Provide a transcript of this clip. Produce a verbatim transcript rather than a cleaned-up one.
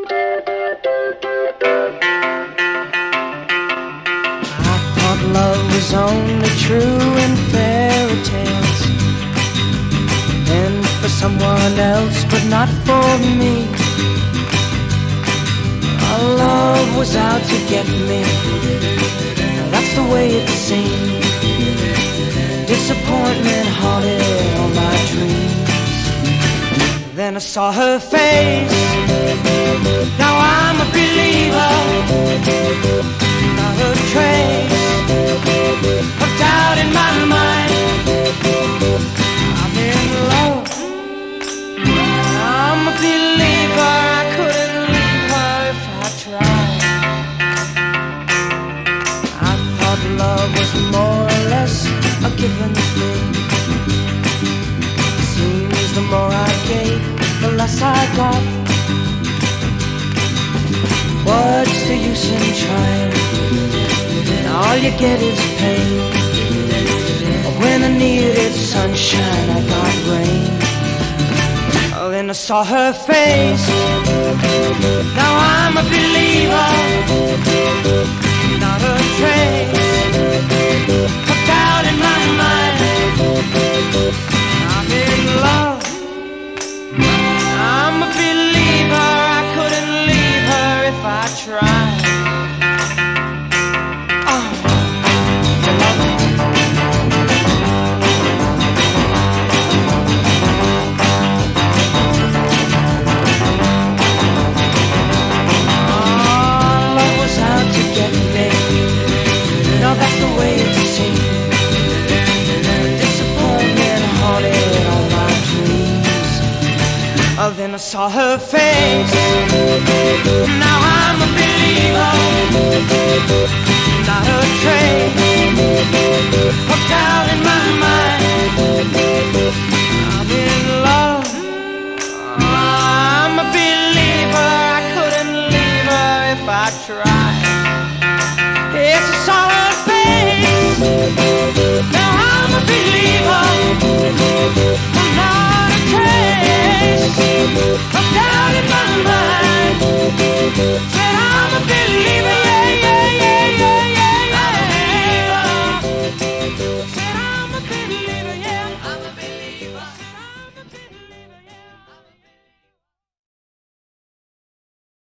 I thought love was only true in fairy tales, and for someone else, but not for me. Our love was out to get me, that's the way it seemed. Disappointment haunted all my dreams. Then I saw her face, now I'm a believer. Not a trace of doubt in my mind. I'm in love, I'm a believer. I couldn't leave her if I tried. I thought love was more or less a given thing. Seems the more I gave, the less I got. What's the use in trying? All you get is pain. When I needed sunshine, I got rain. Oh, then I saw her face,